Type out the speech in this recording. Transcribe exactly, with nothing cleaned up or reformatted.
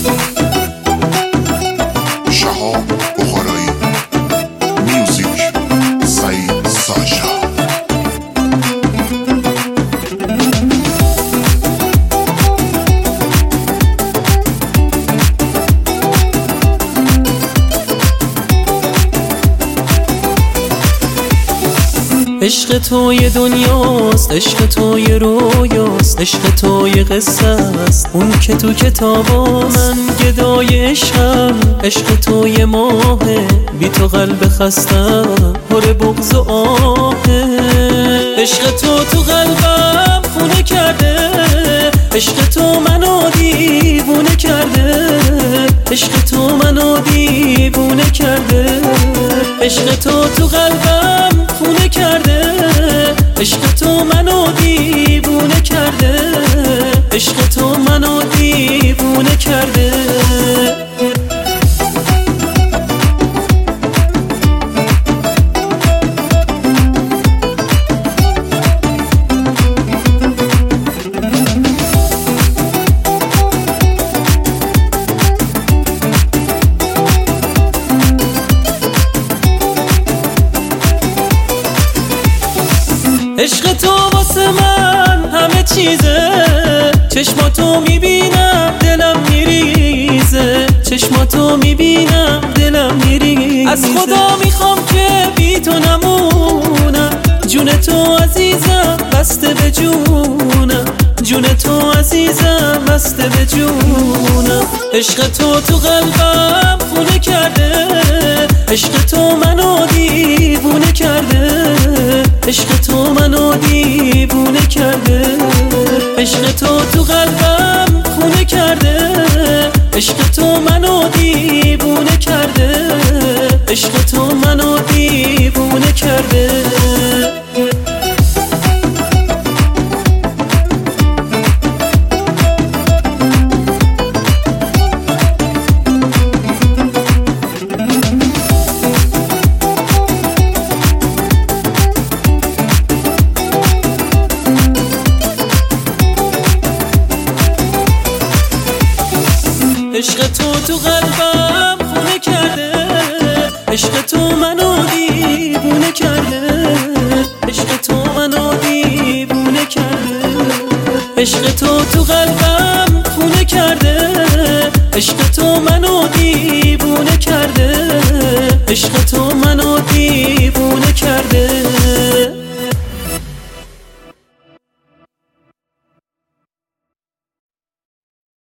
شهاب بخارایی میوزیک سعید ساشا. عشق تو یه دنیاست، عشق تو یه رویاست، عشق تو یه قصه است اون که تو کتابا. من گدای عشقم، عشق تو یه ماهه، بی تو قلب خستم پر بغض و آهه. عشق تو تو قلبم خونه کرده، عشق تو منو دیوونه کرده، عشق تو منو دیوونه کرده. عشق تو تو قلبم خونه کرده، عشق تو منو دیوونه کرده، عشق تو منو دیوونه کرده. عشق تو واسه من همه چیزه، چشماتو میبینم دلم میریزه، چشماتو میبینم دلم میریزه. از خدا میخوام که بی تو نمونم، جون تو عزیزم بسته به جونم، جون تو عزیزم بسته به جونم. عشق تو تو قلبم خونه کرده، عشق تو منو دیوونه کرده، عشق تو منو دیوونه کرده. عشق تو تو قلبم خونه کرده، عشق تو منو دیوونه کرده، عشق تو منو دیوونه کرده. عشق تو تو قلبم خونه کرده، عشق تو منو دیوونه کرده، عشق تو منو دیوونه کرده. عشق تو تو قلبم